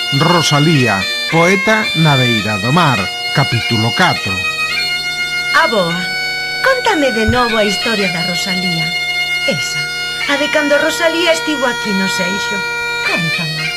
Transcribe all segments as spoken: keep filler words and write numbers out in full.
Rosalía, poeta na beira do mar, capítulo catro. Aboa, contame de novo a historia da Rosalía. Esa, a de cando Rosalía estivo aquí no Seixo. Contame.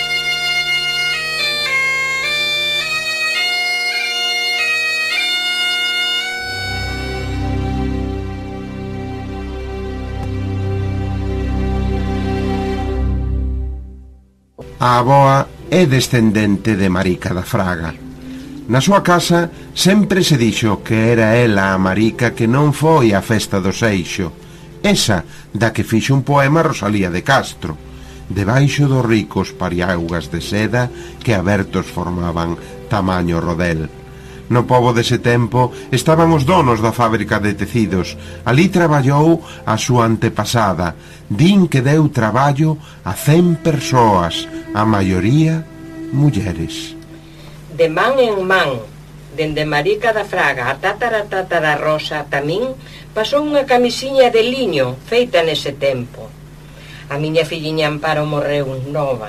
A avoa é descendente de Marica da Fraga. Na súa casa sempre se dixo que era ela a Marica que non foi á festa do Seixo, esa da que fixo un poema Rosalía de Castro, debaixo dos ricos pariaugas de seda que abertos formaban tamaño rodel. No pobo dese tempo estaban os donos da fábrica de tecidos. Ali traballou a súa antepasada. Din que deu traballo a cen persoas, a maioría mulleres. De man en man, dende Marica da Fraga a Tátara Tátara Rosa tamén, pasou unha camisiña de liño feita nese tempo. A miña filliña Amparo morreu nova.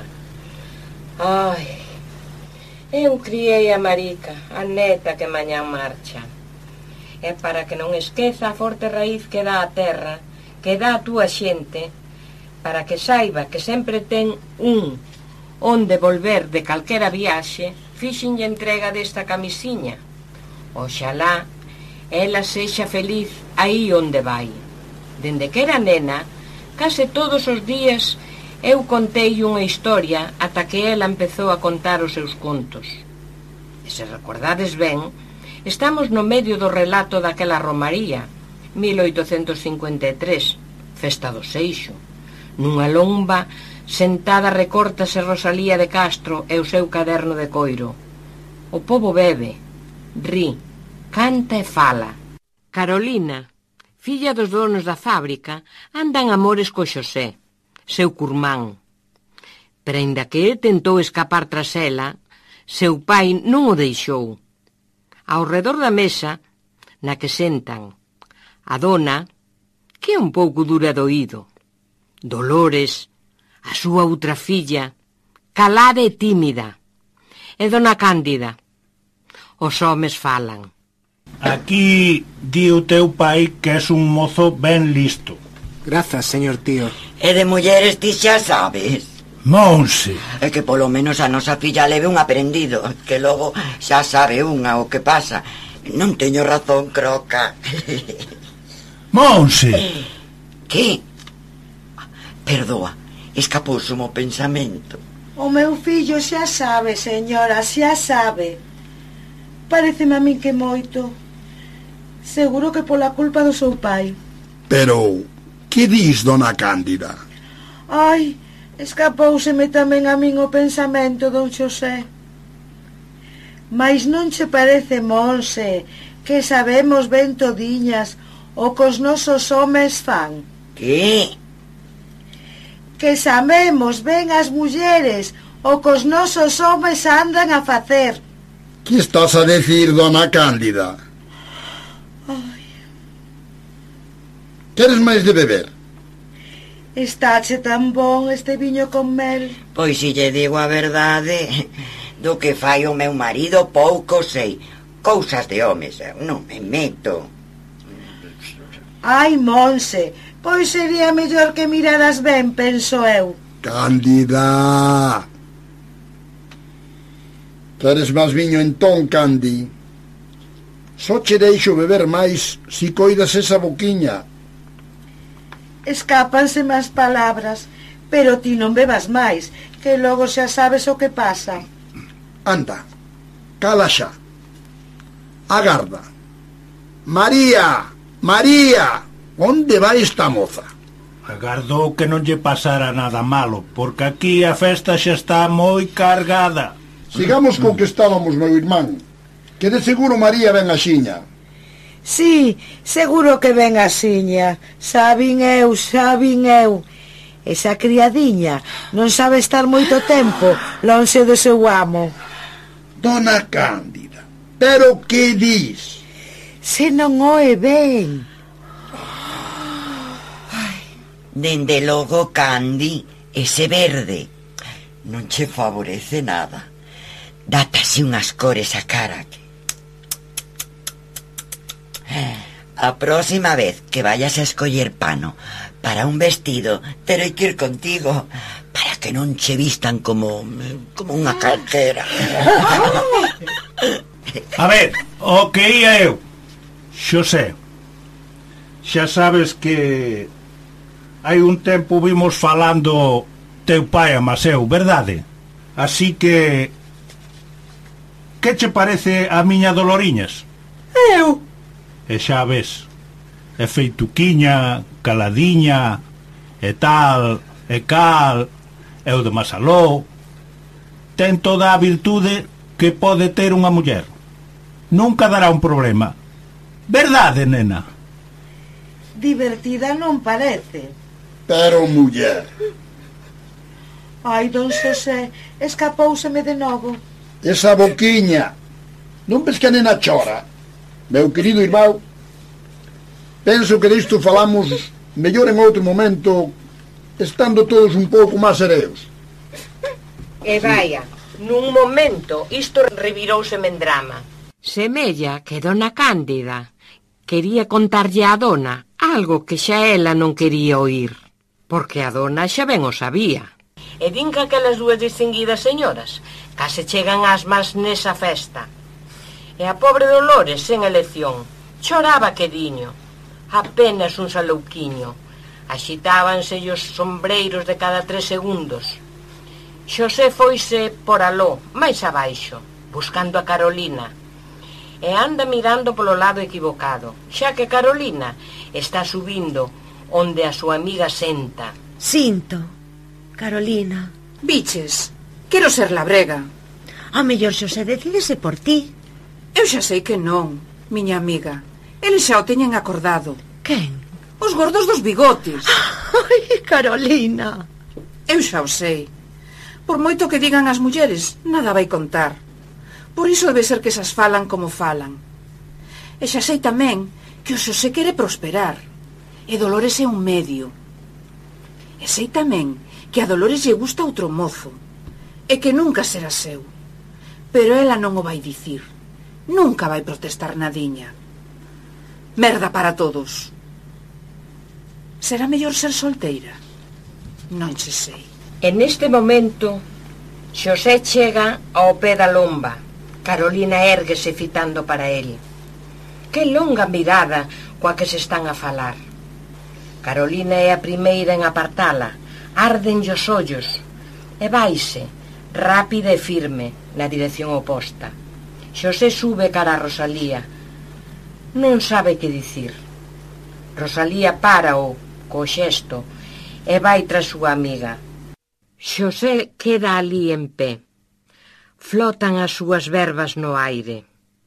Ai... Eu criei a Marica, a neta que mañán marcha. É para que non esqueza a forte raíz que dá a terra, que dá a túa xente, para que saiba que sempre ten un onde volver de calquera viaxe, fixenlle entrega desta camisiña. Oxalá ela sexa feliz aí onde vai. Dende que era nena, case todos os días eu contei unha historia ata que ela empezou a contar os seus contos. E se recordades ben, estamos no medio do relato daquela romaría, mil oitocentos cincuenta e tres, festa do Seixo. Nunha lomba, sentada recórtase Rosalía de Castro e o seu caderno de coiro. O pobo bebe, ri, canta e fala. Carolina, filla dos donos da fábrica, anda en amores co Xosé, seu curmán. Pero aínda que ele tentou escapar tras ela, seu pai non o deixou. Ao redor da mesa, na que sentan a dona, que é un pouco dura de oído, Dolores, a súa outra filla, calada e tímida, e dona Cándida. Os homes falan. Aquí di o teu pai que és un mozo ben listo. Grazas, señor tío. E de mulleres ti xa sabes. Monse. É que polo menos a nosa filla leve un aprendido, que logo xa sabe unha o que pasa. Non teño razón, Croca. Monse. Que? Perdoa, escapouse o pensamento. O meu fillo xa sabe, señora, xa sabe. Pareceme a min que moito. Seguro que pola culpa do seu pai. Pero, que dis, dona Cándida? Ai, escapouseme tamén a min o pensamento, don Xosé. Mais non che parece, Monse, que sabemos ben todiñas o que os nosos homes fan? Que? Que sabemos ben as mulleres o que os nosos homes andan a facer. Que estás a decir, dona Cándida? Ai. Queres máis de beber? Estáche tan bon este viño con mel. Pois si lle digo a verdade, do que fai o meu marido pouco sei. Cousas de homes, non me meto. Ai, Monse, pois sería mellor que miraras ben, penso eu. Cándida. Queres máis viño entón, Candi? Só che deixo beber máis si coidas esa boquiña. Escápanse máis palabras, pero ti non bebas máis, que logo xa sabes o que pasa. Anda, cala xa. Agarda. María, María, onde vai esta moza? Agardou que non lle pasara nada malo, porque aquí a festa xa está moi cargada. Sigamos co que estábamos, meu irmán, que de seguro María ven axiña. Sí, seguro que ven axiña. Xa vin eu, xa vin eu. Esa criadiña non sabe estar moito tempo lonxe do seu amo. Dona Cándida, pero que dis? Se non oe ben. Dende logo, Candi, ese verde. non che favorece nada. Date así unhas cores a cara que... A próxima vez que vayas a escoller pano para un vestido, terei que ir contigo para que non che vistan como como unha calquera. A ver, o que ia eu, Xosé, xa sabes que hai un tempo vimos falando teu pai a Maseu, verdade? Así que... que che parece a miña Doloriñas? Eu? E xa ves, é feituquiña, caladiña, e tal, e cal, e o de Masaló. Ten toda a virtude que pode ter unha muller. Nunca dará un problema. Verdade, nena? Divertida non parece. Pero muller. Ai, don Xosé, escapóuseme de novo. Esa boquiña. Non ves que a nena chora? Meu querido irmão, penso que disto falamos mellor en outro momento, estando todos un pouco máis sereos. E vaia, nun momento isto revirouseme en drama. Semella que dona Cándida quería contarlle a dona algo que xa ela non quería oír, porque a dona xa ben o sabía. E din que aquelas dúas distinguidas señoras case chegan ás más nesa festa. E a pobre Dolores, sen elección, choraba quediño, apenas un salouquiño. Axitábanse os sombreiros de cada tres segundos. Xosé foise por aló, máis abaixo, buscando a Carolina, e anda mirando polo lado equivocado, xa que Carolina está subindo onde a súa amiga senta. Sinto, Carolina. Biches, quero ser labrega. A mellor Xosé decídese por ti. Eu xa sei que non, miña amiga. Eles xa o teñen acordado. Quen? Os gordos dos bigotes. Ai, Carolina. Eu xa o sei. Por moito que digan as mulleres, nada vai contar. Por iso debe ser que esas falan como falan. E xa sei tamén que o Xosé quere prosperar. E Dolores é un medio. E sei tamén que a Dolores lle gusta outro mozo. E que nunca será seu. Pero ela non o vai dicir. Nunca vai protestar nadiña. Merda para todos. Será mellor ser solteira? Non che sei. E neste momento, Xosé chega ao pé da lomba. Carolina érguese fitando para el. Que longa mirada coa que se están a falar. Carolina é a primeira en apartala. Arden os ollos. E vaise, rápida e firme, na dirección oposta. Xosé sube cara a Rosalía. Non sabe que dicir. Rosalía para-o co xesto e vai tras súa amiga. Xosé queda ali en pé. Flotan as súas verbas no aire.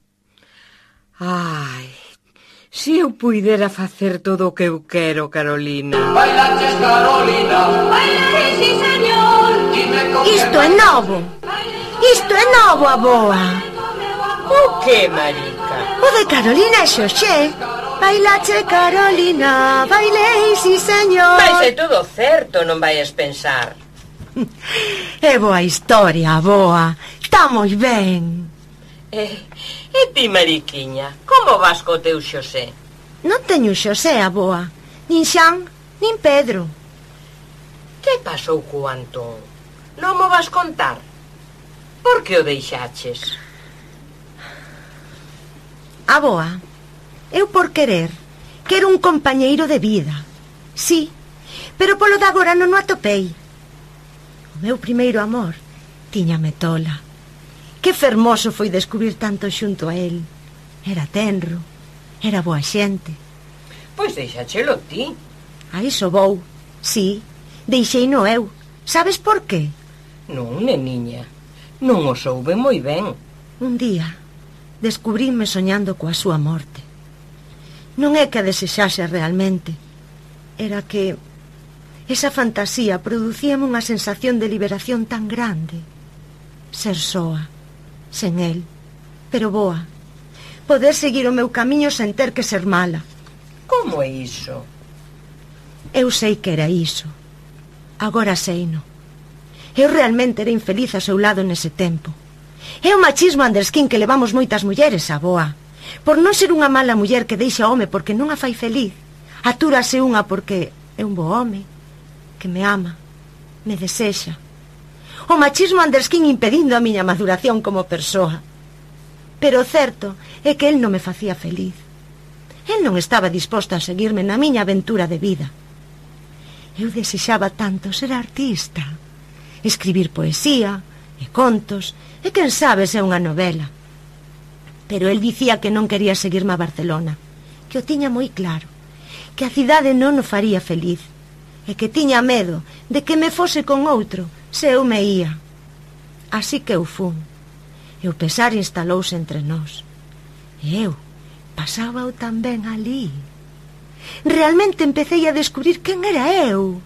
Ai, se eu puidera facer todo o que eu quero, Carolina. Bailaches, Carolina. Bailaches, sí, señor. Isto é novo. Isto é novo, aboa. O que, marica? O de Carolina e Xosé. Bailache, Carolina, bailei, sí, señor. Vai ser todo certo, non vayas pensar. É boa historia, aboa. Está moi ben. E, e ti, mariquiña, como vas co teu Xosé? Non teño Xosé, aboa. Nin Xan, nin Pedro. Que pasou co Antón? Non mo vas contar? Por que o deixaches? Aboa, eu por querer quero un compañeiro de vida. Sí, pero polo de agora non o atopei. O meu primeiro amor tiñame tola. Que fermoso foi descubrir tanto xunto a el. Era tenro, era boa xente. Pois deixáchelo ti. A iso vou, sí, deixeino eu. Sabes por qué? Non, neniña, non o soube moi ben. Un día descubríme soñando coa súa morte. Non é que a desexase realmente. Era que esa fantasía producíame unha sensación de liberación tan grande. Ser soa, sen el, pero boa. Poder seguir o meu camiño sen ter que ser mala. Como é iso? Eu sei que era iso. Agora seino. Eu realmente era infeliz ao seu lado nese tempo. É o machismo andersquín que levamos moitas mulleres, aboa. Por non ser unha mala muller que deixa o home porque non a fai feliz, atúrase unha porque é un bo home, que me ama, me desexa. O machismo andersquín impedindo a miña maduración como persoa. Pero o certo é que el non me facía feliz. El non estaba disposto a seguirme na miña aventura de vida. Eu desexaba tanto ser artista, escribir poesía e contos, e quen sabe se é unha novela. Pero el dicía que non quería seguirme a Barcelona, que o tiña moi claro, que a cidade non o faría feliz, e que tiña medo de que me fose con outro se eu me ia. Así que eu fun, e o pesar instalouse entre nós. E eu pasaba-o tamén ali. Realmente empecé a descubrir quen era eu.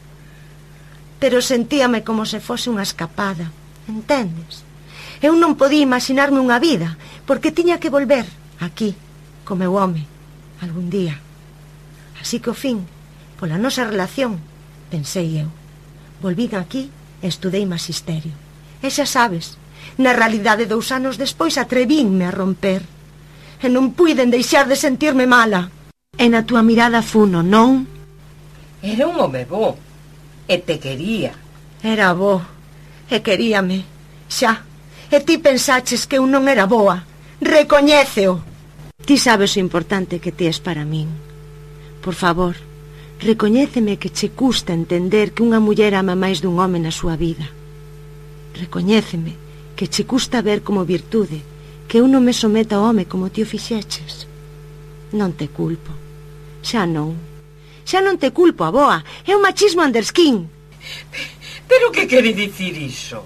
Pero sentíame como se fose unha escapada, entendes? Eu non podía imaginarme unha vida, porque tiña que volver aquí, co meu home, algún día. Así que ao fin, pola nosa relación, pensei eu, volvín aquí e estudei magisterio. E xa sabes, na realidade dous anos despois atrevínme a romper. E non puiden deixar de sentirme mala. E na túa mirada funo, non? Era un home bo, e te quería. Era bo, e queríame, xa. E ti pensaches que eu non era boa. Recoñéceo. Ti sabes o importante que ti és para min. Por favor, recoñéceme que che custa entender que unha muller ama máis dun home na súa vida. Recoñéceme que che custa ver como virtude que eu non me someta ao home como ti o fixeches. Non te culpo. Xa non. Xa non te culpo, aboa. É un machismo andersquín. Pero que quere dicir iso?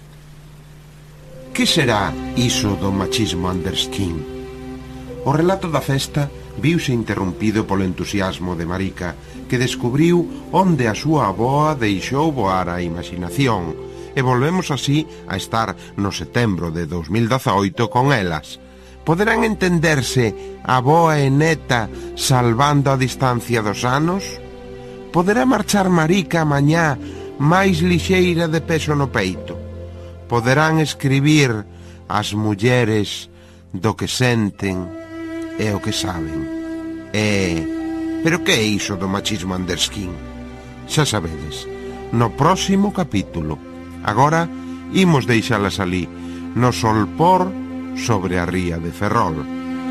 Que será iso do machismo andersquín? O relato da festa viuse interrompido polo entusiasmo de Marica, que descubriu onde a súa avoa deixou voar a imaginación, e volvemos así a estar no setembro de dos mil dezaoito con elas. Poderán entenderse avoa e neta salvando a distancia dos anos? Poderá marchar Marica mañá máis lixeira de peso no peito? Poderán escribir as mulleres do que senten e o que saben. E... pero que é iso do machismo andersquín? Xa sabedes, no próximo capítulo. Agora, imos deixalas ali, no solpor sobre a ría de Ferrol.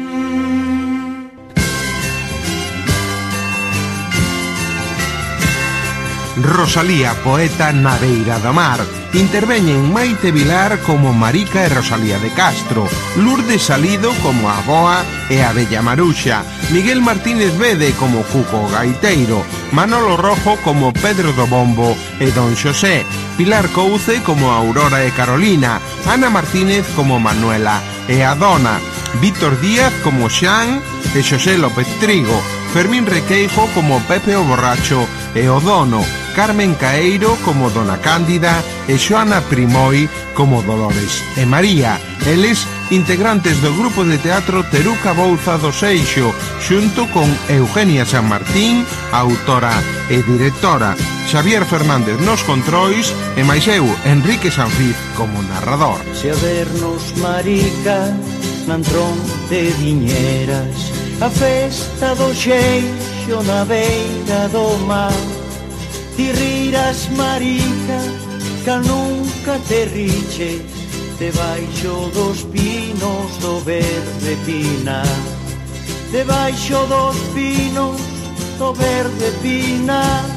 Rosalía, poeta na beira do mar. Interveñen Maite Vilar como Marica e Rosalía de Castro, Lourdes Salido como a Boa e a Bella Maruxa, Miguel Martínez Bede como Cuco Gaiteiro, Manolo Rojo como Pedro do Bombo e Don Xosé, Pilar Couce como Aurora e Carolina, Ana Martínez como Manuela e a Dona, Víctor Díaz como Xan e Xosé López Trigo, Fermín Requeijo como Pepe o Borracho e o Dono, Carmen Caeiro como Dona Cándida e Xoana Primoi como Dolores e María, eles integrantes do grupo de teatro Teruca Bouza do Seixo, xunto con Eugenia San Martín, autora e directora, Xavier Fernández nos controis e máis eu, Enrique Sanfiz, como narrador. Se a vernos, Marica, nan tron de viñeras, a festa do Xeixo na beira do mar, ti riras, Marica, ca nunca te riches debaixo dos pinos do verde pinar, debaixo dos pinos do verde pinar.